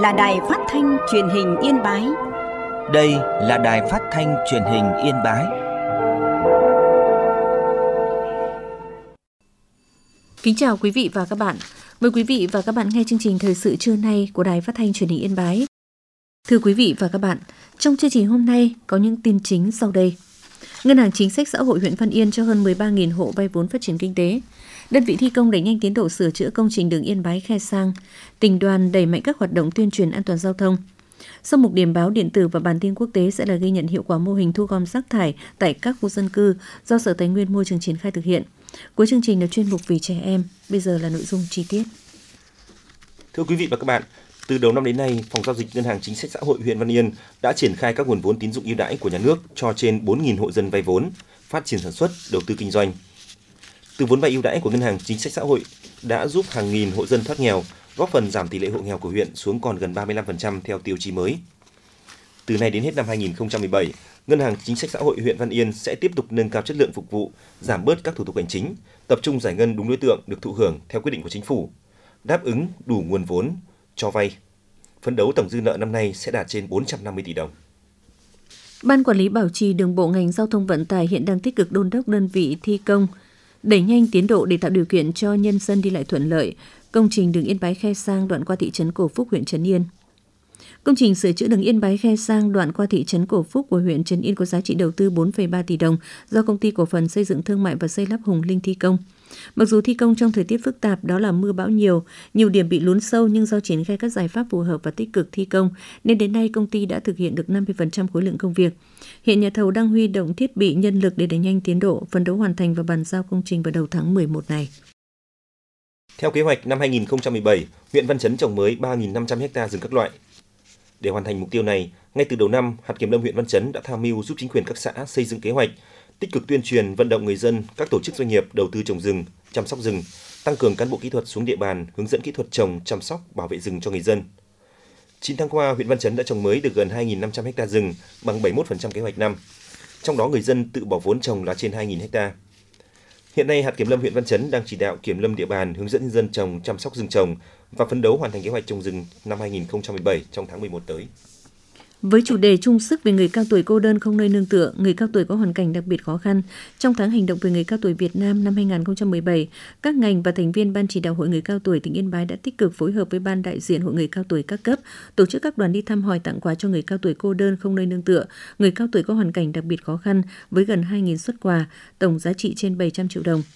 là đài phát thanh truyền hình Yên Bái. Đây là đài phát thanh truyền hình Yên Bái. Kính chào quý vị và các bạn. Mời quý vị và các bạn nghe chương trình thời sự trưa nay của đài phát thanh truyền hình Yên Bái. Thưa quý vị và các bạn, trong chương trình hôm nay có những tin chính sau đây. Ngân hàng Chính sách Xã hội huyện Văn Yên cho hơn 13.000 hộ vay vốn phát triển kinh tế. Đơn vị thi công đẩy nhanh tiến độ sửa chữa công trình đường Yên Bái - Khe Sang. Tỉnh đoàn đẩy mạnh các hoạt động tuyên truyền an toàn giao thông. Sau mục điểm báo điện tử và bản tin quốc tế sẽ là ghi nhận hiệu quả mô hình thu gom rác thải tại các khu dân cư do Sở Tài nguyên Môi trường triển khai thực hiện. Cuối chương trình là chuyên mục vì trẻ em. Bây giờ là nội dung chi tiết. Thưa quý vị và các bạn, từ đầu năm đến nay, Phòng Giao dịch Ngân hàng Chính sách Xã hội huyện Văn Yên đã triển khai các nguồn vốn tín dụng ưu đãi của nhà nước cho trên 4.000 hộ dân vay vốn, phát triển sản xuất, đầu tư kinh doanh. Từ vốn vay ưu đãi của Ngân hàng Chính sách Xã hội đã giúp hàng nghìn hộ dân thoát nghèo, góp phần giảm tỷ lệ hộ nghèo của huyện xuống còn gần 35% theo tiêu chí mới. Từ nay đến hết năm 2017, Ngân hàng Chính sách Xã hội huyện Văn Yên sẽ tiếp tục nâng cao chất lượng phục vụ, giảm bớt các thủ tục hành chính, tập trung giải ngân đúng đối tượng được thụ hưởng theo quyết định của Chính phủ, đáp ứng đủ nguồn vốn cho vay. Phấn đấu tổng dư nợ năm nay sẽ đạt trên 450 tỷ đồng. Ban Quản lý Bảo trì Đường bộ ngành Giao thông Vận tải hiện đang tích cực đôn đốc đơn vị thi công, đẩy nhanh tiến độ để tạo điều kiện cho nhân dân đi lại thuận lợi. Công trình đường Yên Bái - Khe Sang đoạn qua thị trấn Cổ Phúc, huyện Trấn Yên. Công trình sửa chữa đường Yên Bái - Khe Sang đoạn qua thị trấn Cổ Phúc của huyện Trấn Yên có giá trị đầu tư 4,3 tỷ đồng do Công ty Cổ phần Xây dựng Thương mại và Xây lắp Hùng Linh thi công. Mặc dù thi công trong thời tiết phức tạp, đó là mưa bão nhiều điểm bị lún sâu, nhưng do triển khai các giải pháp phù hợp và tích cực thi công nên đến nay công ty đã thực hiện được 50% khối lượng công việc. Hiện nhà thầu đang huy động thiết bị, nhân lực để đẩy nhanh tiến độ, phấn đấu hoàn thành và bàn giao công trình vào đầu tháng 11 này. Theo kế hoạch năm 2017, huyện Văn Chấn trồng mới 3.500 ha rừng các loại. Để hoàn thành mục tiêu này, ngay từ đầu năm, hạt kiểm lâm huyện Văn Chấn đã tham mưu giúp chính quyền các xã xây dựng kế hoạch, tích cực tuyên truyền vận động người dân, các tổ chức doanh nghiệp đầu tư trồng rừng, chăm sóc rừng, tăng cường cán bộ kỹ thuật xuống địa bàn, hướng dẫn kỹ thuật trồng, chăm sóc, bảo vệ rừng cho người dân. 9 tháng qua, huyện Văn Chấn đã trồng mới được gần 2.500 ha rừng, bằng 71% kế hoạch năm. Trong đó người dân tự bỏ vốn trồng là trên 2.000 ha. Hiện nay, hạt kiểm lâm huyện Văn Chấn đang chỉ đạo kiểm lâm địa bàn hướng dẫn nhân dân trồng, chăm sóc rừng trồng và phấn đấu hoàn thành kế hoạch trồng rừng năm 2017 trong tháng 11 tới. Với chủ đề chung sức vì người cao tuổi cô đơn không nơi nương tựa, người cao tuổi có hoàn cảnh đặc biệt khó khăn, trong tháng hành động về người cao tuổi Việt Nam năm 2017, các ngành và thành viên Ban chỉ đạo Hội người cao tuổi tỉnh Yên Bái đã tích cực phối hợp với Ban đại diện Hội người cao tuổi các cấp, tổ chức các đoàn đi thăm hỏi, tặng quà cho người cao tuổi cô đơn không nơi nương tựa, người cao tuổi có hoàn cảnh đặc biệt khó khăn với gần 2.000 suất quà, tổng giá trị trên 700 triệu đồng.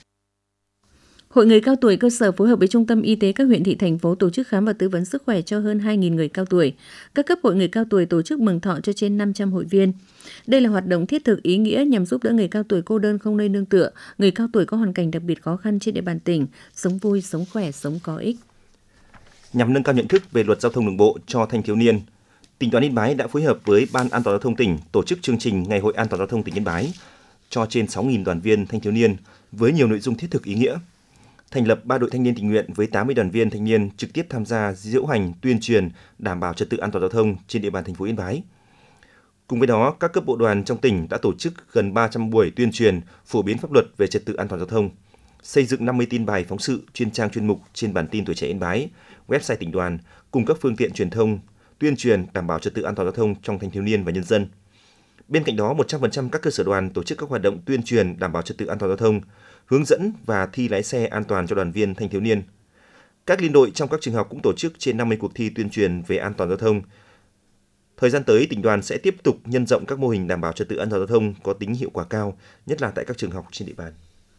Hội người cao tuổi cơ sở phối hợp với Trung tâm Y tế các huyện, thị, thành phố tổ chức khám và tư vấn sức khỏe cho hơn 2.000 người cao tuổi. Các cấp hội người cao tuổi tổ chức mừng thọ cho trên 500 hội viên. Đây là hoạt động thiết thực ý nghĩa nhằm giúp đỡ người cao tuổi cô đơn không nơi nương tựa, người cao tuổi có hoàn cảnh đặc biệt khó khăn trên địa bàn tỉnh, sống vui, sống khỏe, sống có ích. Nhằm nâng cao nhận thức về luật giao thông đường bộ cho thanh thiếu niên, tỉnh đoàn Yên Bái đã phối hợp với Ban An toàn giao thông tỉnh tổ chức chương trình Ngày hội An toàn giao thông tỉnh Yên Bái cho trên 6.000 đoàn viên thanh thiếu niên với nhiều nội dung thiết thực ý nghĩa. Thành lập 3 đội thanh niên tình nguyện với 80 đoàn viên thanh niên trực tiếp tham gia diễu hành, tuyên truyền, đảm bảo trật tự an toàn giao thông trên địa bàn thành phố Yên Bái. Cùng với đó, các cấp bộ đoàn trong tỉnh đã tổ chức gần 300 buổi tuyên truyền, phổ biến pháp luật về trật tự an toàn giao thông, xây dựng 50 tin bài phóng sự chuyên trang chuyên mục trên bản tin Tuổi trẻ Yên Bái, website tỉnh đoàn, cùng các phương tiện truyền thông, tuyên truyền đảm bảo trật tự an toàn giao thông trong thanh thiếu niên và nhân dân. Bên cạnh đó, 100% các cơ sở đoàn tổ chức các hoạt động tuyên truyền đảm bảo trật tự an toàn giao thông, hướng dẫn và thi lái xe an toàn cho đoàn viên thanh thiếu niên. Các liên đội trong các trường học cũng tổ chức trên 50 cuộc thi tuyên truyền về an toàn giao thông. Thời gian tới, tỉnh đoàn sẽ tiếp tục nhân rộng các mô hình đảm bảo trật tự an toàn giao thông có tính hiệu quả cao, nhất là tại các trường học trên địa bàn.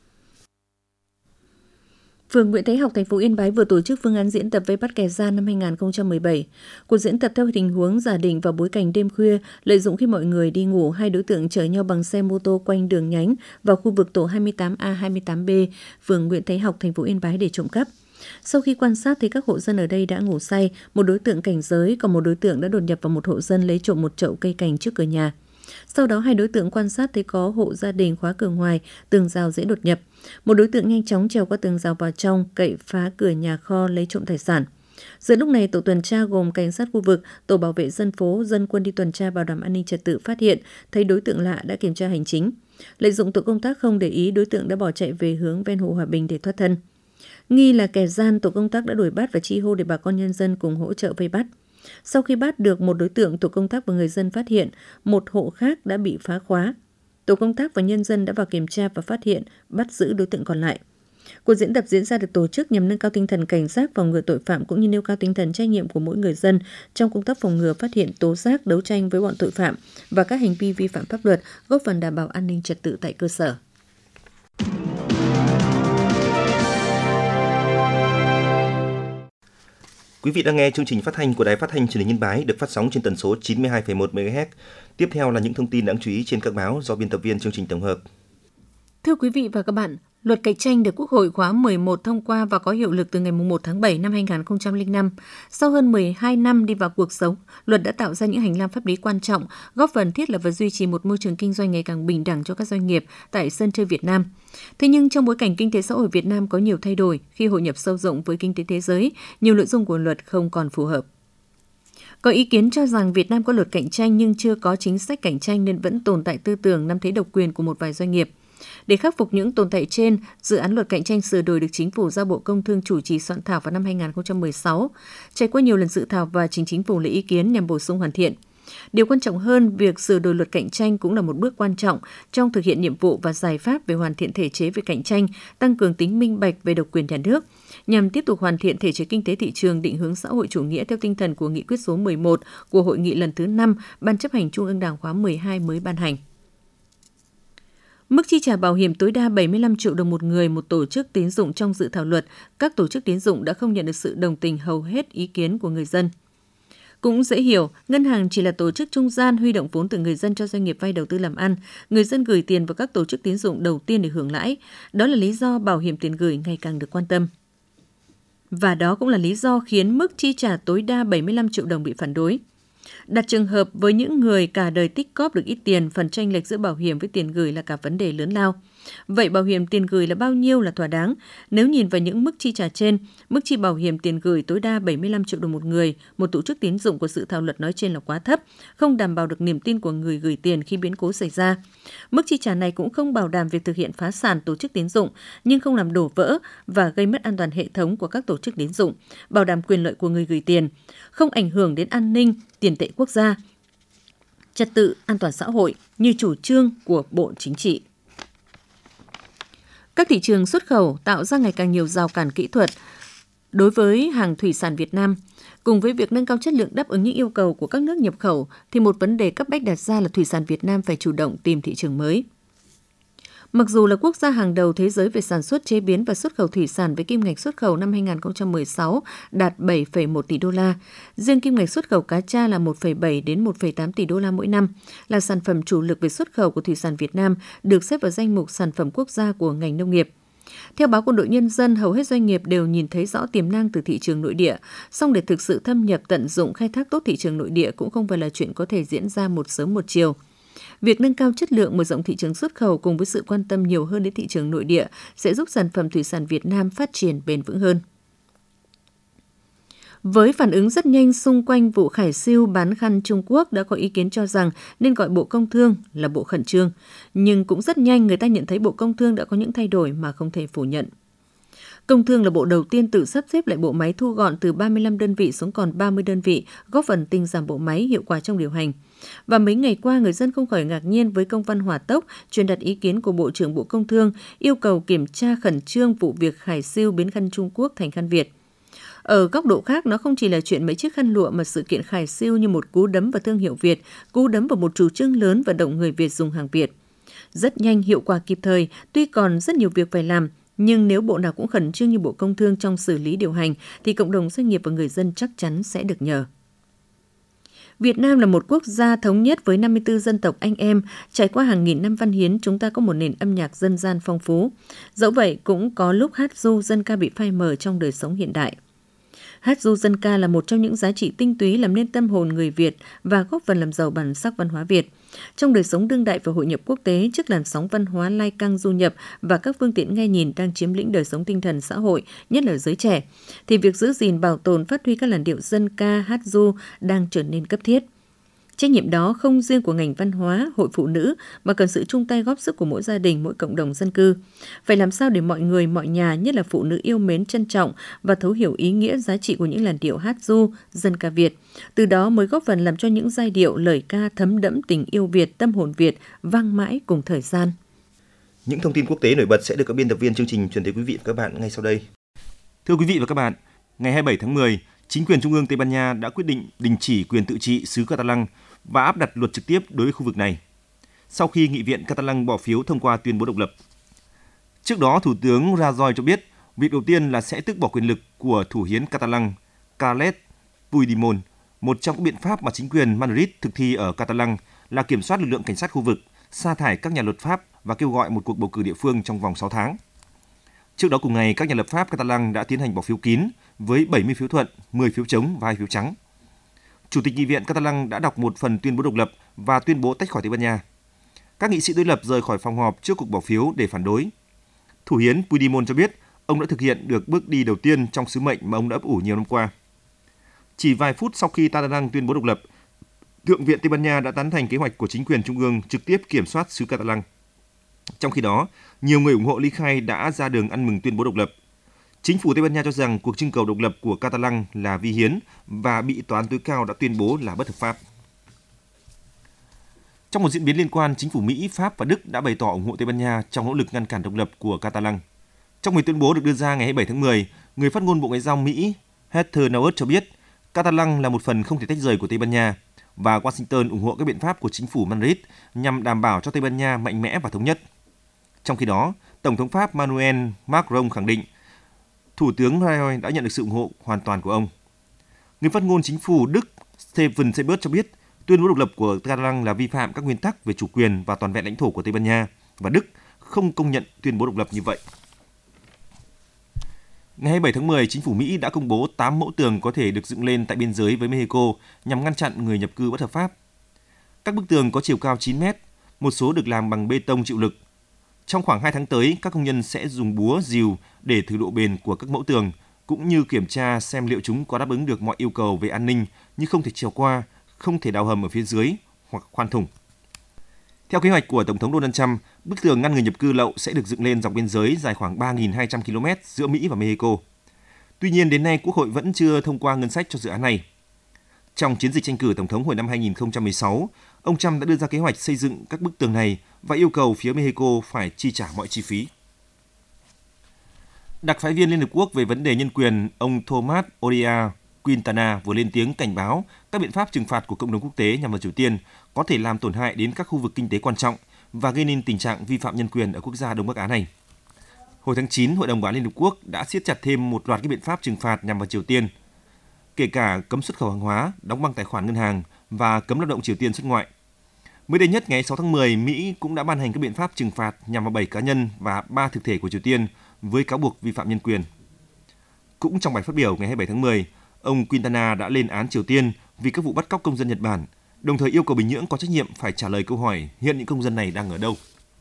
Phường Nguyễn Thái Học, thành phố Yên Bái vừa tổ chức phương án diễn tập vây bắt kẻ gian năm 2017. Cuộc diễn tập theo tình huống giả định vào bối cảnh đêm khuya, lợi dụng khi mọi người đi ngủ, hai đối tượng chở nhau bằng xe mô tô quanh đường nhánh vào khu vực tổ 28A, 28B, phường Nguyễn Thái Học, thành phố Yên Bái để trộm cắp. Sau khi quan sát thấy các hộ dân ở đây đã ngủ say, một đối tượng cảnh giới, còn một đối tượng đã đột nhập vào một hộ dân lấy trộm một chậu cây cảnh trước cửa nhà. Sau đó, hai đối tượng quan sát thấy có hộ gia đình khóa cửa ngoài, tường rào dễ đột nhập. Một đối tượng nhanh chóng trèo qua tường rào vào trong, cậy phá cửa nhà kho lấy trộm tài sản. Giữa lúc này, tổ tuần tra gồm cảnh sát khu vực, tổ bảo vệ dân phố, dân quân đi tuần tra bảo đảm an ninh trật tự phát hiện, thấy đối tượng lạ đã kiểm tra hành chính. Lợi dụng tổ công tác không để ý, đối tượng đã bỏ chạy về hướng ven hồ Hòa Bình để thoát thân. Nghi là kẻ gian, tổ công tác đã đuổi bắt và chi hô để bà con nhân dân cùng hỗ trợ vây bắt. Sau khi bắt được một đối tượng, tổ công tác và người dân phát hiện một hộ khác đã bị phá khóa. Tổ công tác và nhân dân đã vào kiểm tra và phát hiện, bắt giữ đối tượng còn lại. Cuộc diễn tập diễn ra được tổ chức nhằm nâng cao tinh thần cảnh giác, phòng ngừa tội phạm cũng như nêu cao tinh thần trách nhiệm của mỗi người dân trong công tác phòng ngừa, phát hiện, tố giác, đấu tranh với bọn tội phạm và các hành vi vi phạm pháp luật, góp phần đảm bảo an ninh trật tự tại cơ sở. Quý vị đang nghe chương trình phát thanh của Đài Phát thanh Truyền hình Yên Bái được phát sóng trên tần số 92,1 MHz. Tiếp theo là những thông tin đáng chú ý trên các báo do biên tập viên chương trình tổng hợp. Thưa quý vị và các bạn, Luật Cạnh tranh được Quốc hội khóa 11 thông qua và có hiệu lực từ ngày 1 tháng 7 năm 2005. Sau hơn 12 năm đi vào cuộc sống, luật đã tạo ra những hành lang pháp lý quan trọng, góp phần thiết lập và duy trì một môi trường kinh doanh ngày càng bình đẳng cho các doanh nghiệp tại sân chơi Việt Nam. Thế nhưng trong bối cảnh kinh tế xã hội Việt Nam có nhiều thay đổi khi hội nhập sâu rộng với kinh tế thế giới, nhiều nội dung của luật không còn phù hợp. Có ý kiến cho rằng Việt Nam có luật cạnh tranh nhưng chưa có chính sách cạnh tranh nên vẫn tồn tại tư tưởng nắm thế độc quyền của một vài doanh nghiệp. Để khắc phục những tồn tại trên, dự án luật cạnh tranh sửa đổi được Chính phủ giao Bộ Công Thương chủ trì soạn thảo vào năm 2016, trải qua nhiều lần dự thảo và trình Chính phủ lấy ý kiến nhằm bổ sung hoàn thiện. Điều quan trọng hơn, việc sửa đổi luật cạnh tranh cũng là một bước quan trọng trong thực hiện nhiệm vụ và giải pháp về hoàn thiện thể chế về cạnh tranh, tăng cường tính minh bạch về độc quyền nhà nước, nhằm tiếp tục hoàn thiện thể chế kinh tế thị trường định hướng xã hội chủ nghĩa theo tinh thần của Nghị quyết số 11 của Hội nghị lần thứ 5 Ban chấp hành Trung ương Đảng khóa 12 mới ban hành. Mức chi trả bảo hiểm tối đa 75 triệu đồng một người một tổ chức tín dụng trong dự thảo luật, các tổ chức tín dụng đã không nhận được sự đồng tình hầu hết ý kiến của người dân. Cũng dễ hiểu, ngân hàng chỉ là tổ chức trung gian huy động vốn từ người dân cho doanh nghiệp vay đầu tư làm ăn, người dân gửi tiền vào các tổ chức tín dụng đầu tiên để hưởng lãi. Đó là lý do bảo hiểm tiền gửi ngày càng được quan tâm. Và đó cũng là lý do khiến mức chi trả tối đa 75 triệu đồng bị phản đối. Đặt trường hợp với những người cả đời tích cóp được ít tiền, phần chênh lệch giữa bảo hiểm với tiền gửi là cả vấn đề lớn lao. Vậy bảo hiểm tiền gửi là bao nhiêu là thỏa đáng? Nếu nhìn vào những mức chi trả trên, mức chi bảo hiểm tiền gửi tối đa 75 triệu đồng một người, một tổ chức tín dụng của dự thảo luật nói trên là quá thấp, không đảm bảo được niềm tin của người gửi tiền khi biến cố xảy ra. Mức chi trả này cũng không bảo đảm việc thực hiện phá sản tổ chức tín dụng, nhưng không làm đổ vỡ và gây mất an toàn hệ thống của các tổ chức tín dụng, bảo đảm quyền lợi của người gửi tiền, không ảnh hưởng đến an ninh, tiền tệ quốc gia, trật tự an toàn xã hội như chủ trương của Bộ Chính trị. Các thị trường xuất khẩu tạo ra ngày càng nhiều rào cản kỹ thuật đối với hàng thủy sản Việt Nam. Cùng với việc nâng cao chất lượng đáp ứng những yêu cầu của các nước nhập khẩu, thì một vấn đề cấp bách đặt ra là thủy sản Việt Nam phải chủ động tìm thị trường mới. Mặc dù là quốc gia hàng đầu thế giới về sản xuất, chế biến và xuất khẩu thủy sản với kim ngạch xuất khẩu năm 2016 đạt 7,1 tỷ đô la, riêng kim ngạch xuất khẩu cá tra là 1,7 đến 1,8 tỷ đô la mỗi năm, là sản phẩm chủ lực về xuất khẩu của thủy sản Việt Nam, được xếp vào danh mục sản phẩm quốc gia của ngành nông nghiệp. Theo báo Quân đội Nhân dân, hầu hết doanh nghiệp đều nhìn thấy rõ tiềm năng từ thị trường nội địa, song để thực sự thâm nhập tận dụng khai thác tốt thị trường nội địa cũng không phải là chuyện có thể diễn ra một sớm một chiều. Việc nâng cao chất lượng, mở rộng thị trường xuất khẩu cùng với sự quan tâm nhiều hơn đến thị trường nội địa sẽ giúp sản phẩm thủy sản Việt Nam phát triển bền vững hơn. Với phản ứng rất nhanh xung quanh vụ khải siêu bán khăn Trung Quốc, đã có ý kiến cho rằng nên gọi Bộ Công Thương là Bộ Khẩn trương. Nhưng cũng rất nhanh người ta nhận thấy Bộ Công Thương đã có những thay đổi mà không thể phủ nhận. Công Thương là bộ đầu tiên tự sắp xếp lại bộ máy, thu gọn từ 35 đơn vị xuống còn 30 đơn vị, góp phần tinh giảm bộ máy, hiệu quả trong điều hành. Và mấy ngày qua, người dân không khỏi ngạc nhiên với công văn hỏa tốc truyền đạt ý kiến của Bộ trưởng Bộ Công Thương yêu cầu kiểm tra khẩn trương vụ việc khải siêu biến khăn Trung Quốc thành khăn Việt. Ở góc độ khác, nó không chỉ là chuyện mấy chiếc khăn lụa mà sự kiện khải siêu như một cú đấm vào thương hiệu Việt, cú đấm vào một chủ trương lớn vận động người Việt dùng hàng Việt. Rất nhanh, hiệu quả kịp thời, tuy còn rất nhiều việc phải làm, nhưng nếu bộ nào cũng khẩn trương như Bộ Công Thương trong xử lý điều hành, thì cộng đồng doanh nghiệp và người dân chắc chắn sẽ được nhờ. Việt Nam là một quốc gia thống nhất với 54 dân tộc anh em, trải qua hàng nghìn năm văn hiến, chúng ta có một nền âm nhạc dân gian phong phú. Dẫu vậy, cũng có lúc hát ru dân ca bị phai mờ trong đời sống hiện đại. Hát ru dân ca là một trong những giá trị tinh túy làm nên tâm hồn người Việt và góp phần làm giàu bản sắc văn hóa Việt. Trong đời sống đương đại và hội nhập quốc tế, trước làn sóng văn hóa lai căng du nhập và các phương tiện nghe nhìn đang chiếm lĩnh đời sống tinh thần xã hội, nhất là giới trẻ, thì việc giữ gìn, bảo tồn, phát huy các làn điệu dân ca, hát ru đang trở nên cấp thiết. Trách nhiệm đó không riêng của ngành văn hóa, hội phụ nữ mà cần sự chung tay góp sức của mỗi gia đình, mỗi cộng đồng dân cư. Phải làm sao để mọi người, mọi nhà, nhất là phụ nữ yêu mến, trân trọng và thấu hiểu ý nghĩa giá trị của những làn điệu hát ru, dân ca Việt. Từ đó mới góp phần làm cho những giai điệu, lời ca thấm đẫm tình yêu Việt, tâm hồn Việt vang mãi cùng thời gian. Những thông tin quốc tế nổi bật sẽ được các biên tập viên chương trình truyền tới quý vị và các bạn ngay sau đây. Thưa quý vị và các bạn, ngày 27 tháng 10, chính quyền trung ương Tây Ban Nha đã quyết định đình chỉ quyền tự trị xứ Catalan và áp đặt luật trực tiếp đối với khu vực này, sau khi Nghị viện Catalan bỏ phiếu thông qua tuyên bố độc lập. Trước đó, Thủ tướng Rajoy cho biết, việc đầu tiên là sẽ tước bỏ quyền lực của thủ hiến Catalan Carles Puigdemont. Một trong các biện pháp mà chính quyền Madrid thực thi ở Catalan là kiểm soát lực lượng cảnh sát khu vực, sa thải các nhà luật pháp và kêu gọi một cuộc bầu cử địa phương trong vòng 6 tháng. Trước đó cùng ngày, các nhà lập pháp Catalan đã tiến hành bỏ phiếu kín với 70 phiếu thuận, 10 phiếu chống và 2 phiếu trắng. Chủ tịch Nghị viện Catalan đã đọc một phần tuyên bố độc lập và tuyên bố tách khỏi Tây Ban Nha. Các nghị sĩ đối lập rời khỏi phòng họp trước cuộc bỏ phiếu để phản đối. Thủ hiến Puigdemont cho biết ông đã thực hiện được bước đi đầu tiên trong sứ mệnh mà ông đã ấp ủ nhiều năm qua. Chỉ vài phút sau khi Catalan tuyên bố độc lập, Thượng viện Tây Ban Nha đã tán thành kế hoạch của chính quyền trung ương trực tiếp kiểm soát xứ Catalan. Trong khi đó, nhiều người ủng hộ ly khai đã ra đường ăn mừng tuyên bố độc lập. Chính phủ Tây Ban Nha cho rằng cuộc trưng cầu độc lập của Catalan là vi hiến và bị tòa án tối cao đã tuyên bố là bất hợp pháp. Trong một diễn biến liên quan, chính phủ Mỹ, Pháp và Đức đã bày tỏ ủng hộ Tây Ban Nha trong nỗ lực ngăn cản độc lập của Catalan. Trong một tuyên bố được đưa ra ngày 27 tháng 10, người phát ngôn Bộ Ngoại giao Mỹ Heather Nauert cho biết Catalan là một phần không thể tách rời của Tây Ban Nha và Washington ủng hộ các biện pháp của chính phủ Madrid nhằm đảm bảo cho Tây Ban Nha mạnh mẽ và thống nhất. Trong khi đó, Tổng thống Pháp Emmanuel Macron khẳng định Thủ tướng Rajoy đã nhận được sự ủng hộ hoàn toàn của ông. Người phát ngôn chính phủ Đức Steffen Seibert cho biết tuyên bố độc lập của Catalan là vi phạm các nguyên tắc về chủ quyền và toàn vẹn lãnh thổ của Tây Ban Nha và Đức không công nhận tuyên bố độc lập như vậy. Ngày 27 tháng 10, chính phủ Mỹ đã công bố 8 mẫu tường có thể được dựng lên tại biên giới với Mexico nhằm ngăn chặn người nhập cư bất hợp pháp. Các bức tường có chiều cao 9 mét, một số được làm bằng bê tông chịu lực. Trong khoảng 2 tháng tới, các công nhân sẽ dùng búa, rìu để thử độ bền của các mẫu tường, cũng như kiểm tra xem liệu chúng có đáp ứng được mọi yêu cầu về an ninh như không thể trèo qua, không thể đào hầm ở phía dưới hoặc khoan thủng. Theo kế hoạch của Tổng thống Donald Trump, bức tường ngăn người nhập cư lậu sẽ được dựng lên dọc biên giới dài khoảng 3.200 km giữa Mỹ và Mexico. Tuy nhiên, đến nay Quốc hội vẫn chưa thông qua ngân sách cho dự án này. Trong chiến dịch tranh cử Tổng thống hồi năm 2016, ông Trump đã đưa ra kế hoạch xây dựng các bức tường này và yêu cầu phía Mexico phải chi trả mọi chi phí. Đặc phái viên Liên Hợp Quốc về vấn đề nhân quyền, ông Thomas Oria Quintana vừa lên tiếng cảnh báo các biện pháp trừng phạt của cộng đồng quốc tế nhằm vào Triều Tiên có thể làm tổn hại đến các khu vực kinh tế quan trọng và gây nên tình trạng vi phạm nhân quyền ở quốc gia Đông Bắc Á này. Hồi tháng 9, Hội đồng Bảo an Liên Hợp Quốc đã siết chặt thêm một loạt các biện pháp trừng phạt nhằm vào Triều Tiên, kể cả cấm xuất khẩu hàng hóa, đóng băng tài khoản ngân hàng và cấm lao động Triều Tiên xuất ngoại. Mới đây nhất, ngày 6 tháng 10, Mỹ cũng đã ban hành các biện pháp trừng phạt nhằm vào 7 cá nhân và 3 thực thể của Triều Tiên với cáo buộc vi phạm nhân quyền. Cũng trong bài phát biểu ngày 27 tháng 10, ông Quintana đã lên án Triều Tiên vì các vụ bắt cóc công dân Nhật Bản, đồng thời yêu cầu Bình Nhưỡng có trách nhiệm phải trả lời câu hỏi hiện những công dân này đang ở đâu.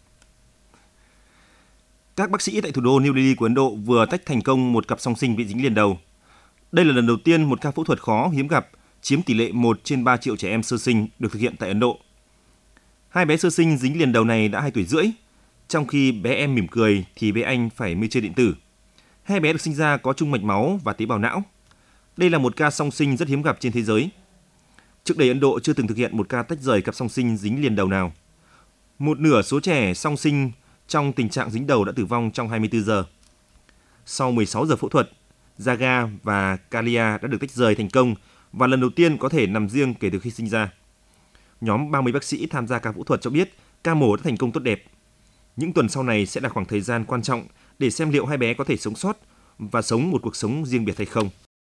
Các bác sĩ tại thủ đô New Delhi của Ấn Độ vừa tách thành công một cặp song sinh bị dính liền đầu. Đây là lần đầu tiên một ca phẫu thuật khó hiếm gặp, chiếm tỷ lệ 1 trên 3 triệu trẻ em sơ sinh được thực hiện tại Ấn Độ. Hai bé sơ sinh dính liền đầu này đã 2 tuổi rưỡi, trong khi bé em mỉm cười thì bé anh phải mê chơi điện tử. Hai bé được sinh ra có chung mạch máu và tế bào não. Đây là một ca song sinh rất hiếm gặp trên thế giới. Trước đây Ấn Độ chưa từng thực hiện một ca tách rời cặp song sinh dính liền đầu nào. Một nửa số trẻ song sinh trong tình trạng dính đầu đã tử vong trong 24 giờ. Sau 16 giờ phẫu thuật, Jaga và Kalia đã được tách rời thành công và lần đầu tiên có thể nằm riêng kể từ khi sinh ra. Nhóm 30 bác sĩ tham gia ca phẫu thuật cho biết ca mổ đã thành công tốt đẹp. Những tuần sau này sẽ là khoảng thời gian quan trọng để xem liệu hai bé có thể sống sót và sống một cuộc sống riêng biệt hay không.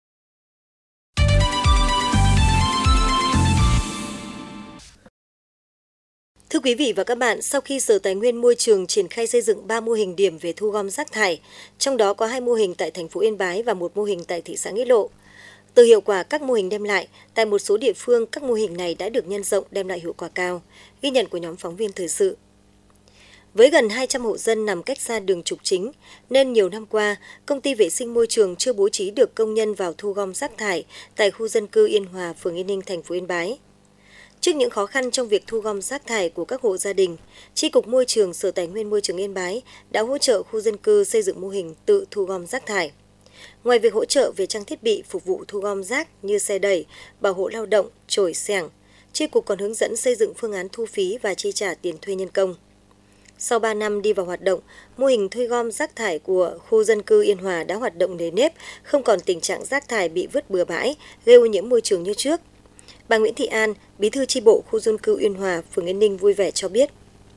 Thưa quý vị và các bạn, sau khi Sở Tài nguyên Môi trường triển khai xây dựng 3 mô hình điểm về thu gom rác thải, trong đó có 2 mô hình tại thành phố Yên Bái và 1 mô hình tại thị xã Nghĩa Lộ. Từ hiệu quả các mô hình đem lại, tại một số địa phương các mô hình này đã được nhân rộng đem lại hiệu quả cao, ghi nhận của nhóm phóng viên thời sự. Với gần 200 hộ dân nằm cách xa đường trục chính, nên nhiều năm qua, Công ty Vệ sinh Môi trường chưa bố trí được công nhân vào thu gom rác thải tại khu dân cư Yên Hòa, phường Yên Ninh, thành phố Yên Bái. Trước những khó khăn trong việc thu gom rác thải của các hộ gia đình, Chi cục Môi trường Sở Tài nguyên Môi trường Yên Bái đã hỗ trợ khu dân cư xây dựng mô hình tự thu gom rác thải. Ngoài việc hỗ trợ về trang thiết bị phục vụ thu gom rác như xe đẩy, bảo hộ lao động, chổi xẻng, Chi cục còn hướng dẫn xây dựng phương án thu phí và chi trả tiền thuê nhân công. Sau 3 năm đi vào hoạt động, mô hình thu gom rác thải của khu dân cư Yên Hòa đã hoạt động nề nếp, không còn tình trạng rác thải bị vứt bừa bãi, gây ô nhiễm môi trường như trước. Bà Nguyễn Thị An, Bí thư chi bộ khu dân cư Yên Hòa, phường Yên Ninh vui vẻ cho biết.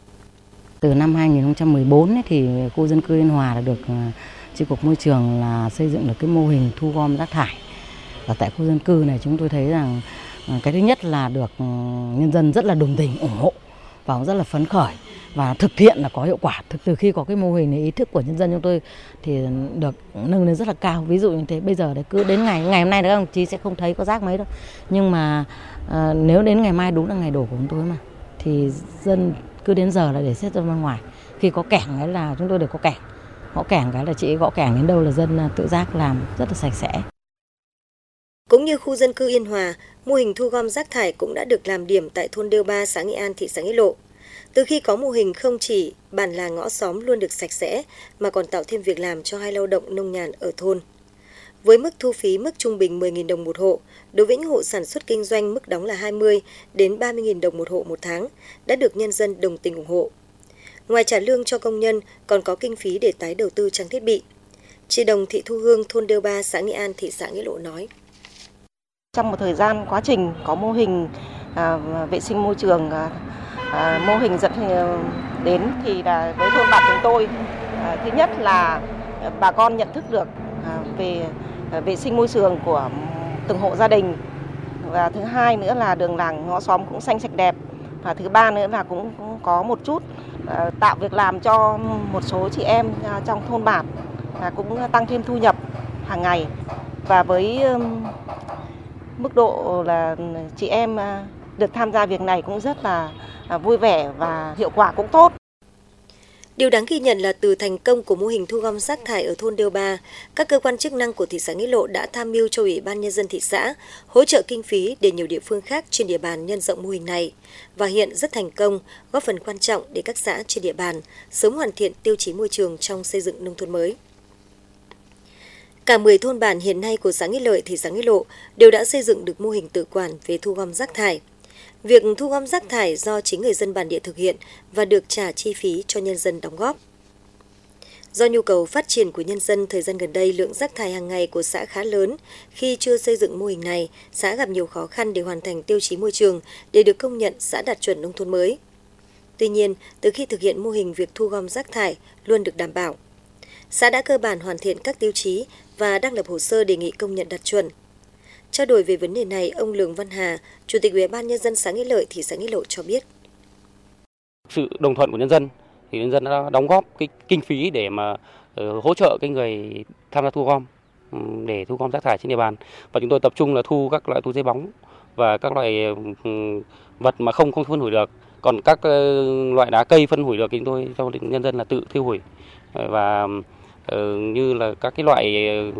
Từ năm 2014 thì khu dân cư Yên Hòa đã được Chi cục Môi trường là xây dựng được cái mô hình thu gom rác thải. Và tại khu dân cư này chúng tôi thấy rằng cái thứ nhất là được nhân dân rất là đồng tình, ủng hộ và cũng rất là phấn khởi và thực hiện là có hiệu quả. Từ khi có cái mô hình này, ý thức của nhân dân chúng tôi thì được nâng lên rất là cao. Ví dụ như thế, bây giờ cứ đến ngày hôm nay các đồng chí sẽ không thấy có rác mấy đâu. Nhưng mà nếu đến ngày mai đúng là ngày đổ của chúng tôi mà, thì dân cứ đến giờ là để xếp ra bên ngoài. Khi có kẻng ấy là chúng tôi đều có kẻng. Gõ kẻng cái là chị gõ kẻng đến đâu là dân tự giác làm rất là sạch sẽ. Cũng như khu dân cư Yên Hòa, mô hình thu gom rác thải cũng đã được làm điểm tại thôn Đêu Ba, xã Nghĩa An, thị xã Nghĩa Lộ. Từ khi có mô hình, không chỉ bản làng ngõ xóm luôn được sạch sẽ mà còn tạo thêm việc làm cho hai lao động nông nhàn ở thôn. Với mức thu phí mức trung bình 10.000 đồng một hộ, đối với những hộ sản xuất kinh doanh mức đóng là 20 đến 30.000 đồng một hộ một tháng, đã được nhân dân đồng tình ủng hộ. Ngoài trả lương cho công nhân, còn có kinh phí để tái đầu tư trang thiết bị. Chị Đồng Thị Thu Hương, thôn Đêu Ba, xã Nghĩa An, thị xã Nghĩa Lộ nói. Trong một thời gian quá trình có mô hình vệ sinh môi trường, mô hình dẫn đến thì là với thôn bản chúng tôi, thứ nhất là bà con nhận thức được về vệ sinh môi trường của từng hộ gia đình, và thứ hai nữa là đường làng ngõ xóm cũng xanh sạch đẹp, và thứ ba nữa là cũng có một chút tạo việc làm cho một số chị em trong thôn bản, cũng tăng thêm thu nhập hàng ngày. Và với mức độ là chị em được tham gia việc này cũng rất là vui vẻ và hiệu quả cũng tốt. Điều đáng ghi nhận là từ thành công của mô hình thu gom rác thải ở thôn Đêu Ba, các cơ quan chức năng của thị xã Nghĩa Lộ đã tham mưu cho Ủy ban Nhân dân thị xã hỗ trợ kinh phí để nhiều địa phương khác trên địa bàn nhân rộng mô hình này, và hiện rất thành công, góp phần quan trọng để các xã trên địa bàn sớm hoàn thiện tiêu chí môi trường trong xây dựng nông thôn mới. Cả 10 thôn bản hiện nay của xã Nghĩa Lợi, thị xã Nghĩa Lộ đều đã xây dựng được mô hình tự quản về thu gom rác thải. Việc thu gom rác thải do chính người dân bản địa thực hiện và được trả chi phí cho nhân dân đóng góp. Do nhu cầu phát triển của nhân dân thời gian gần đây, lượng rác thải hàng ngày của xã khá lớn. Khi chưa xây dựng mô hình này, xã gặp nhiều khó khăn để hoàn thành tiêu chí môi trường để được công nhận xã đạt chuẩn nông thôn mới. Tuy nhiên, từ khi thực hiện mô hình, việc thu gom rác thải luôn được đảm bảo. Xã đã cơ bản hoàn thiện các tiêu chí và đang lập hồ sơ đề nghị công nhận đạt chuẩn. Trao đổi về vấn đề này, ông Lường Văn Hà, Chủ tịch Ủy ban Nhân dân xã Nghĩa Lợi, thị xã Nghĩa Lộ cho biết. Sự đồng thuận của nhân dân thì nhân dân đã đóng góp cái kinh phí để mà hỗ trợ cái người tham gia thu gom, để thu gom rác thải trên địa bàn, và chúng tôi tập trung là thu các loại túi giấy bóng và các loại vật mà không phân hủy được, còn các loại đá cây phân hủy được thì chúng tôi cho nhân dân là tự tiêu hủy, và như là các cái loại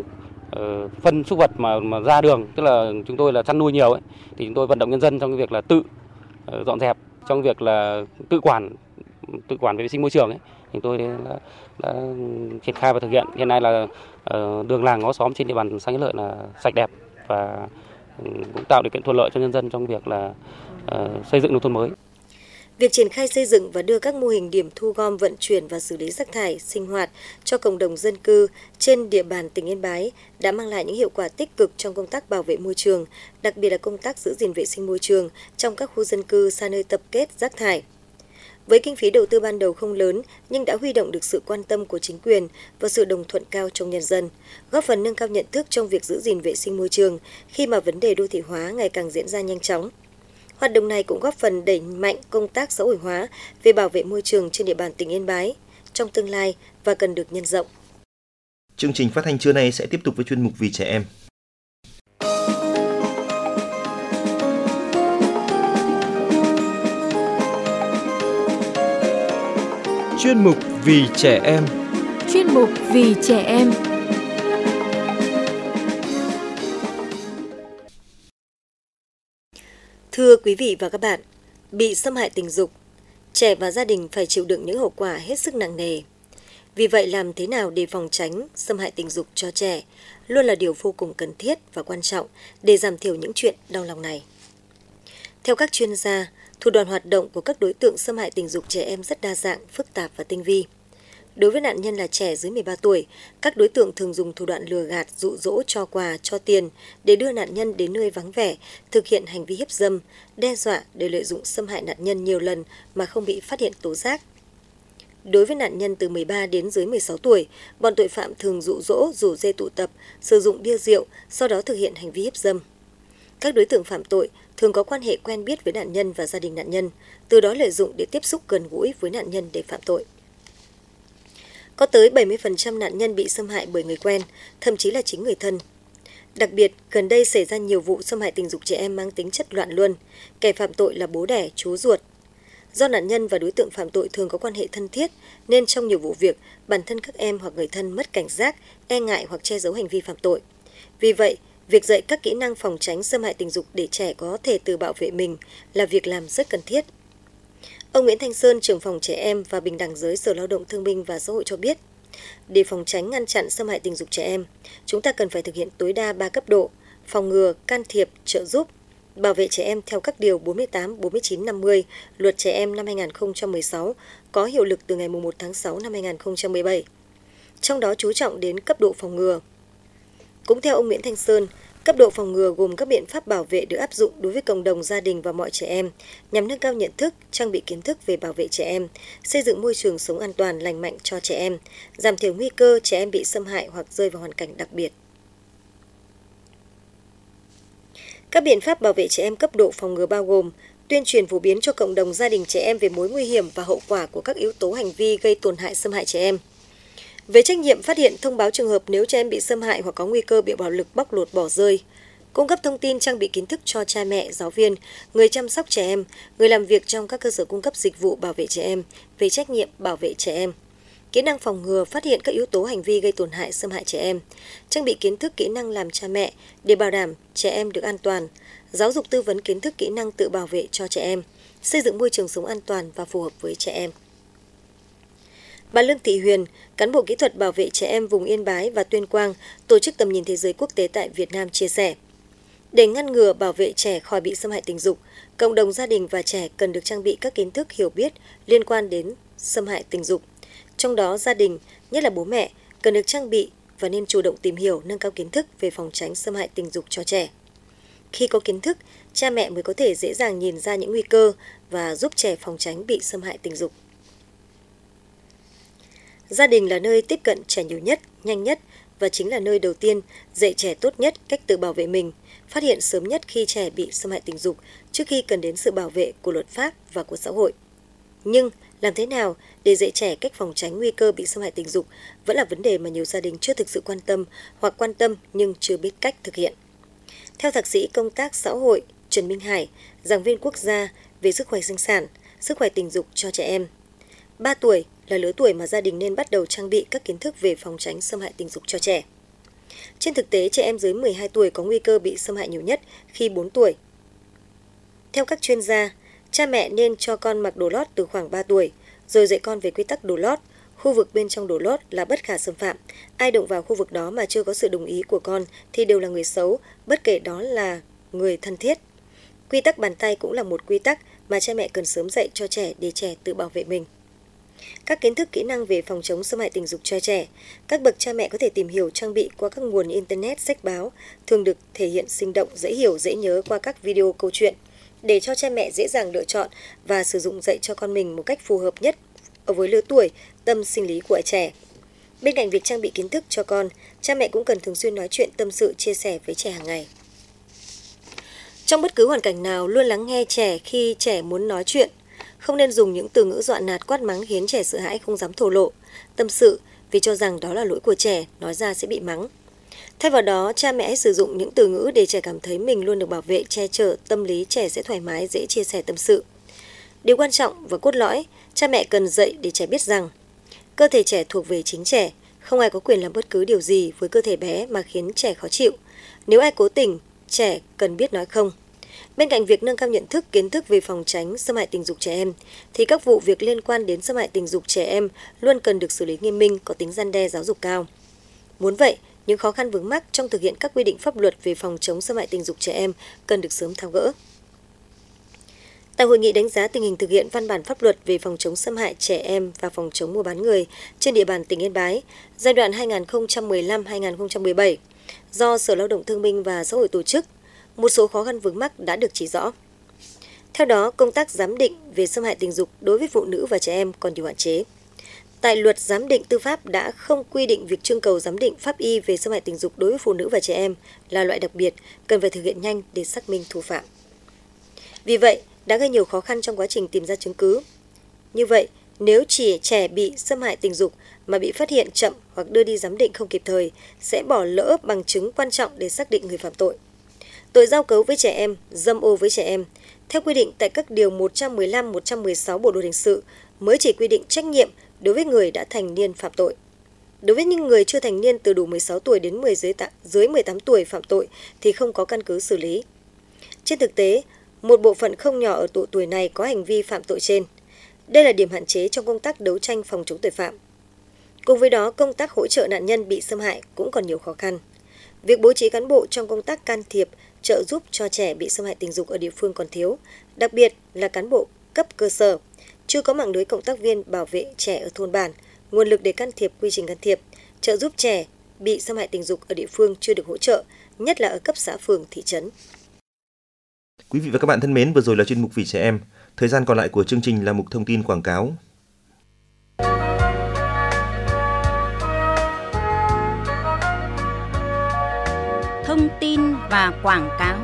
phân súc vật mà ra đường, tức là chúng tôi là chăn nuôi nhiều ấy, thì chúng tôi vận động nhân dân trong cái việc là tự dọn dẹp, trong việc là tự quản về vệ sinh môi trường ấy, thì tôi đã triển khai và thực hiện. Hiện nay là đường làng ngõ xóm trên địa bàn xã Nghĩa Lợi là sạch đẹp và cũng tạo điều kiện thuận lợi cho nhân dân trong việc là xây dựng nông thôn mới. Việc triển khai xây dựng và đưa các mô hình điểm thu gom, vận chuyển và xử lý rác thải sinh hoạt cho cộng đồng dân cư trên địa bàn tỉnh Yên Bái đã mang lại những hiệu quả tích cực trong công tác bảo vệ môi trường, đặc biệt là công tác giữ gìn vệ sinh môi trường trong các khu dân cư xa nơi tập kết rác thải. Với kinh phí đầu tư ban đầu không lớn nhưng đã huy động được sự quan tâm của chính quyền và sự đồng thuận cao trong nhân dân, góp phần nâng cao nhận thức trong việc giữ gìn vệ sinh môi trường khi mà vấn đề đô thị hóa ngày càng diễn ra nhanh chóng. Hoạt động này cũng góp phần đẩy mạnh công tác xã hội hóa về bảo vệ môi trường trên địa bàn tỉnh Yên Bái trong tương lai và cần được nhân rộng. Chương trình phát thanh trưa nay sẽ tiếp tục với chuyên mục Vì trẻ em. Chuyên mục Vì trẻ em. Chuyên mục Vì trẻ em. Thưa quý vị và các bạn, Bị xâm hại tình dục, trẻ và gia đình phải chịu đựng những hậu quả hết sức nặng nề. Vì vậy, làm thế nào để phòng tránh xâm hại tình dục cho trẻ luôn là điều vô cùng cần thiết và quan trọng để giảm thiểu những chuyện đau lòng này. Theo các chuyên gia, thủ đoạn hoạt động của các đối tượng xâm hại tình dục trẻ em rất đa dạng, phức tạp và tinh vi. Đối với nạn nhân là trẻ dưới 13 tuổi, các đối tượng thường dùng thủ đoạn lừa gạt, dụ dỗ, cho quà, cho tiền để đưa nạn nhân đến nơi vắng vẻ, thực hiện hành vi hiếp dâm, đe dọa để lợi dụng xâm hại nạn nhân nhiều lần mà không bị phát hiện tố giác. Đối với nạn nhân từ 13 đến dưới 16 tuổi, bọn tội phạm thường dụ dỗ, rủ rê tụ tập, sử dụng bia rượu, sau đó thực hiện hành vi hiếp dâm. Các đối tượng phạm tội thường có quan hệ quen biết với nạn nhân và gia đình nạn nhân, từ đó lợi dụng để tiếp xúc gần gũi với nạn nhân để phạm tội. Có tới 70% nạn nhân bị xâm hại bởi người quen, thậm chí là chính người thân. Đặc biệt, gần đây xảy ra nhiều vụ xâm hại tình dục trẻ em mang tính chất loạn luân, kẻ phạm tội là bố đẻ, chú ruột. Do nạn nhân và đối tượng phạm tội thường có quan hệ thân thiết, nên trong nhiều vụ việc, bản thân các em hoặc người thân mất cảnh giác, e ngại hoặc che giấu hành vi phạm tội. Vì vậy, việc dạy các kỹ năng phòng tránh xâm hại tình dục để trẻ có thể tự bảo vệ mình là việc làm rất cần thiết. Ông Nguyễn Thanh Sơn, trưởng phòng trẻ em và bình đẳng giới Sở Lao động Thương binh và Xã hội cho biết, để phòng tránh ngăn chặn xâm hại tình dục trẻ em, chúng ta cần phải thực hiện tối đa 3 cấp độ: phòng ngừa, can thiệp, trợ giúp, bảo vệ trẻ em theo các điều 48, 49, 50 Luật Trẻ Em năm 2016 có hiệu lực từ ngày 1 tháng 6 năm 2017. Trong đó chú trọng đến cấp độ phòng ngừa. Cũng theo ông Nguyễn Thanh Sơn, cấp độ phòng ngừa gồm các biện pháp bảo vệ được áp dụng đối với cộng đồng, gia đình và mọi trẻ em nhằm nâng cao nhận thức, trang bị kiến thức về bảo vệ trẻ em, xây dựng môi trường sống an toàn, lành mạnh cho trẻ em, giảm thiểu nguy cơ trẻ em bị xâm hại hoặc rơi vào hoàn cảnh đặc biệt. Các biện pháp bảo vệ trẻ em cấp độ phòng ngừa bao gồm tuyên truyền phổ biến cho cộng đồng, gia đình trẻ em về mối nguy hiểm và hậu quả của các yếu tố hành vi gây tổn hại xâm hại trẻ em. Về trách nhiệm phát hiện, thông báo trường hợp nếu trẻ em bị xâm hại hoặc có nguy cơ bị bạo lực, bóc lột, bỏ rơi. Cung cấp thông tin, trang bị kiến thức cho cha mẹ, giáo viên, người chăm sóc trẻ em, người làm việc trong các cơ sở cung cấp dịch vụ bảo vệ trẻ em về trách nhiệm bảo vệ trẻ em. Kỹ năng phòng ngừa, phát hiện các yếu tố hành vi gây tổn hại xâm hại trẻ em, trang bị kiến thức, kỹ năng làm cha mẹ để bảo đảm trẻ em được an toàn, giáo dục tư vấn kiến thức, kỹ năng tự bảo vệ cho trẻ em, xây dựng môi trường sống an toàn và phù hợp với trẻ em. Bà Lương Thị Huyền, cán bộ kỹ thuật bảo vệ trẻ em vùng Yên Bái và Tuyên Quang, Tổ chức Tầm nhìn Thế giới Quốc tế tại Việt Nam chia sẻ, để ngăn ngừa bảo vệ trẻ khỏi bị xâm hại tình dục, cộng đồng, gia đình và trẻ cần được trang bị các kiến thức hiểu biết liên quan đến xâm hại tình dục. Trong đó, gia đình, nhất là bố mẹ, cần được trang bị và nên chủ động tìm hiểu, nâng cao kiến thức về phòng tránh xâm hại tình dục cho trẻ. Khi có kiến thức, cha mẹ mới có thể dễ dàng nhìn ra những nguy cơ và giúp trẻ phòng tránh bị xâm hại tình dục. Gia đình là nơi tiếp cận trẻ nhiều nhất, nhanh nhất và chính là nơi đầu tiên dạy trẻ tốt nhất cách tự bảo vệ mình, phát hiện sớm nhất khi trẻ bị xâm hại tình dục trước khi cần đến sự bảo vệ của luật pháp và của xã hội. Nhưng làm thế nào để dạy trẻ cách phòng tránh nguy cơ bị xâm hại tình dục vẫn là vấn đề mà nhiều gia đình chưa thực sự quan tâm hoặc quan tâm nhưng chưa biết cách thực hiện. Theo Thạc sĩ Công tác Xã hội Trần Minh Hải, giảng viên quốc gia về sức khỏe sinh sản, sức khỏe tình dục cho trẻ em, 3 tuổi là lứa tuổi mà gia đình nên bắt đầu trang bị các kiến thức về phòng tránh xâm hại tình dục cho trẻ. Trên thực tế, trẻ em dưới 12 tuổi có nguy cơ bị xâm hại nhiều nhất khi 4 tuổi. Theo các chuyên gia, cha mẹ nên cho con mặc đồ lót từ khoảng 3 tuổi, rồi dạy con về quy tắc đồ lót. Khu vực bên trong đồ lót là bất khả xâm phạm. Ai động vào khu vực đó mà chưa có sự đồng ý của con thì đều là người xấu, bất kể đó là người thân thiết. Quy tắc bàn tay cũng là một quy tắc mà cha mẹ cần sớm dạy cho trẻ để trẻ tự bảo vệ mình. Các kiến thức, kỹ năng về phòng chống xâm hại tình dục cho trẻ, các bậc cha mẹ có thể tìm hiểu, trang bị qua các nguồn Internet, sách báo, thường được thể hiện sinh động, dễ hiểu, dễ nhớ qua các video câu chuyện, để cho cha mẹ dễ dàng lựa chọn và sử dụng dạy cho con mình một cách phù hợp nhất với lứa tuổi, tâm sinh lý của trẻ. Bên cạnh việc trang bị kiến thức cho con, cha mẹ cũng cần thường xuyên nói chuyện, tâm sự, chia sẻ với trẻ hàng ngày. Trong bất cứ hoàn cảnh nào, luôn lắng nghe trẻ khi trẻ muốn nói chuyện. Không nên dùng những từ ngữ dọa nạt, quát mắng khiến trẻ sợ hãi không dám thổ lộ, tâm sự vì cho rằng đó là lỗi của trẻ, nói ra sẽ bị mắng. Thay vào đó, cha mẹ sử dụng những từ ngữ để trẻ cảm thấy mình luôn được bảo vệ, che chở, tâm lý trẻ sẽ thoải mái, dễ chia sẻ tâm sự. Điều quan trọng và cốt lõi, cha mẹ cần dạy để trẻ biết rằng cơ thể trẻ thuộc về chính trẻ, không ai có quyền làm bất cứ điều gì với cơ thể bé mà khiến trẻ khó chịu. Nếu ai cố tình, trẻ cần biết nói không. Bên cạnh việc nâng cao nhận thức, kiến thức về phòng tránh xâm hại tình dục trẻ em, thì các vụ việc liên quan đến xâm hại tình dục trẻ em luôn cần được xử lý nghiêm minh, có tính răn đe giáo dục cao. Muốn vậy, những khó khăn vướng mắc trong thực hiện các quy định pháp luật về phòng chống xâm hại tình dục trẻ em cần được sớm tháo gỡ. Tại hội nghị đánh giá tình hình thực hiện văn bản pháp luật về phòng chống xâm hại trẻ em và phòng chống mua bán người trên địa bàn tỉnh Yên Bái giai đoạn 2015-2017 do Sở Lao động Thương binh và Xã hội tổ chức, một số khó khăn vướng mắc đã được chỉ rõ. Theo đó, công tác giám định về xâm hại tình dục đối với phụ nữ và trẻ em còn nhiều hạn chế. Tại Luật Giám định Tư pháp đã không quy định việc trưng cầu giám định pháp y về xâm hại tình dục đối với phụ nữ và trẻ em là loại đặc biệt, cần phải thực hiện nhanh để xác minh thủ phạm. Vì vậy, đã gây nhiều khó khăn trong quá trình tìm ra chứng cứ. Như vậy, nếu chỉ trẻ bị xâm hại tình dục mà bị phát hiện chậm hoặc đưa đi giám định không kịp thời, sẽ bỏ lỡ bằng chứng quan trọng để xác định người phạm tội. Tội giao cấu với trẻ em, dâm ô với trẻ em, theo quy định tại các điều 115, 116 Bộ Luật Hình sự, mới chỉ quy định trách nhiệm đối với người đã thành niên phạm tội. Đối với những người chưa thành niên từ đủ 16 tuổi đến dưới 18 tuổi phạm tội thì không có căn cứ xử lý. Trên thực tế, một bộ phận không nhỏ ở độ tuổi này có hành vi phạm tội trên. Đây là điểm hạn chế trong công tác đấu tranh phòng chống tội phạm. Cùng với đó, công tác hỗ trợ nạn nhân bị xâm hại cũng còn nhiều khó khăn. Việc bố trí cán bộ trong công tác can thiệp, trợ giúp cho trẻ bị xâm hại tình dục ở địa phương còn thiếu, đặc biệt là cán bộ cấp cơ sở. Chưa có mạng lưới cộng tác viên bảo vệ trẻ ở thôn bản, nguồn lực để can thiệp, quy trình can thiệp, trợ giúp trẻ bị xâm hại tình dục ở địa phương chưa được hỗ trợ, nhất là ở cấp xã, phường, thị trấn. Quý vị và các bạn thân mến, vừa rồi là chuyên mục Vì Trẻ Em. Thời gian còn lại của chương trình là mục thông tin quảng cáo. Thông tin và quảng cáo.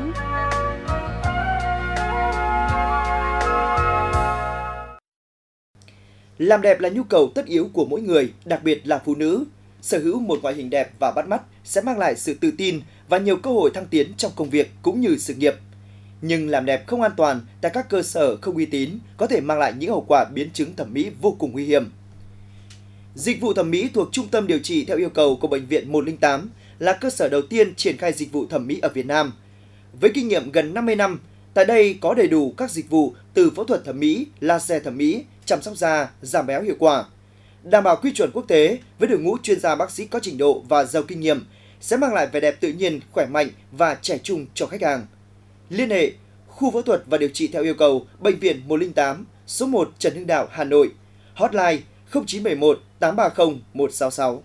Làm đẹp là nhu cầu tất yếu của mỗi người, đặc biệt là phụ nữ. Sở hữu một ngoại hình đẹp và bắt mắt sẽ mang lại sự tự tin và nhiều cơ hội thăng tiến trong công việc cũng như sự nghiệp. Nhưng làm đẹp không an toàn tại các cơ sở không uy tín có thể mang lại những hậu quả biến chứng thẩm mỹ vô cùng nguy hiểm. Dịch vụ thẩm mỹ thuộc Trung tâm Điều trị theo yêu cầu của Bệnh viện 108 là cơ sở đầu tiên triển khai dịch vụ thẩm mỹ ở Việt Nam. Với kinh nghiệm gần 50 năm, tại đây có đầy đủ các dịch vụ từ phẫu thuật thẩm mỹ, laser thẩm mỹ, chăm sóc da, giảm béo hiệu quả. Đảm bảo quy chuẩn quốc tế với đội ngũ chuyên gia bác sĩ có trình độ và giàu kinh nghiệm sẽ mang lại vẻ đẹp tự nhiên, khỏe mạnh và trẻ trung cho khách hàng. Liên hệ khu phẫu thuật và điều trị theo yêu cầu Bệnh viện 108, số 1 Trần Hưng Đạo, Hà Nội. Hotline 0971 830 166.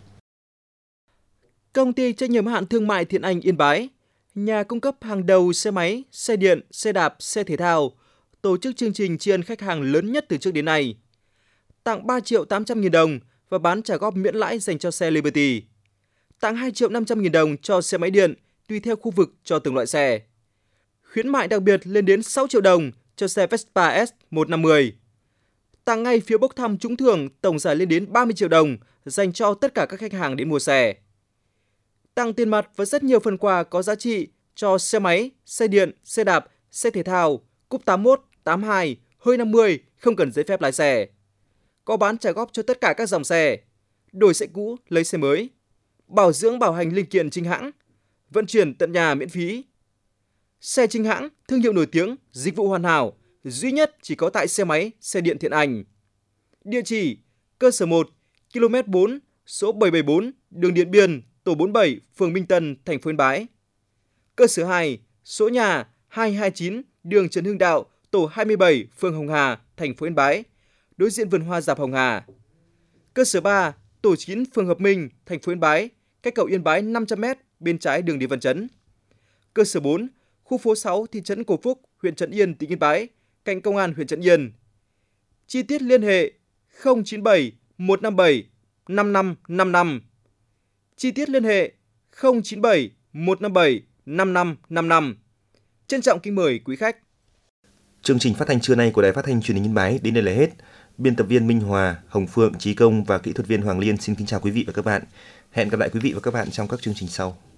Công ty trách nhiệm hữu hạn thương mại Thiện Anh Yên Bái, nhà cung cấp hàng đầu xe máy, xe điện, xe đạp, xe thể thao, tổ chức chương trình tri ân khách hàng lớn nhất từ trước đến nay. Tặng 3.800.000 đồng và bán trả góp miễn lãi dành cho xe Liberty. Tặng 2.500.000 đồng cho xe máy điện tùy theo khu vực cho từng loại xe. Khuyến mại đặc biệt lên đến 6 triệu đồng cho xe Vespa S1510. Tặng ngay phiếu bốc thăm trúng thưởng tổng giải lên đến 30 triệu đồng dành cho tất cả các khách hàng đến mua xe. Tặng tiền mặt và rất nhiều phần quà có giá trị cho xe máy, xe điện, xe đạp, xe thể thao, cúp 81, 82, hơi 50 không cần giấy phép lái xe. Có bán trả góp cho tất cả các dòng xe. Đổi xe cũ, lấy xe mới. Bảo dưỡng bảo hành linh kiện chính hãng. Vận chuyển tận nhà miễn phí. Xe chính hãng, thương hiệu nổi tiếng, dịch vụ hoàn hảo, duy nhất chỉ có tại xe máy, xe điện Thiện Anh. Địa chỉ: cơ sở 1, km 4, số 774, đường Điện Biên, tổ 47, phường Minh Tân, thành phố Yên Bái. Cơ sở 2, số nhà 229, đường Trần Hưng Đạo, tổ 27, phường Hồng Hà, thành phố Yên Bái, đối diện vườn hoa Dạp Hồng Hà. Cơ sở 3, tổ 9, phường Hợp Minh, thành phố Yên Bái, cách cầu Yên Bái 500m, bên trái đường Đi Văn Chấn. Cơ sở 4, khu phố 6, thị trấn Cổ Phúc, huyện Trấn Yên, tỉnh Yên Bái, cạnh công an huyện Trấn Yên. Chi tiết liên hệ 097 157 5555. Chi tiết liên hệ 097 157 5555. Trân trọng kính mời quý khách. Chương trình phát thanh trưa nay của Đài Phát thanh Truyền hình Yên Bái đến đây là hết. Biên tập viên Minh Hòa, Hồng Phượng, Chí Công và kỹ thuật viên Hoàng Liên xin kính chào quý vị và các bạn. Hẹn gặp lại quý vị và các bạn trong các chương trình sau.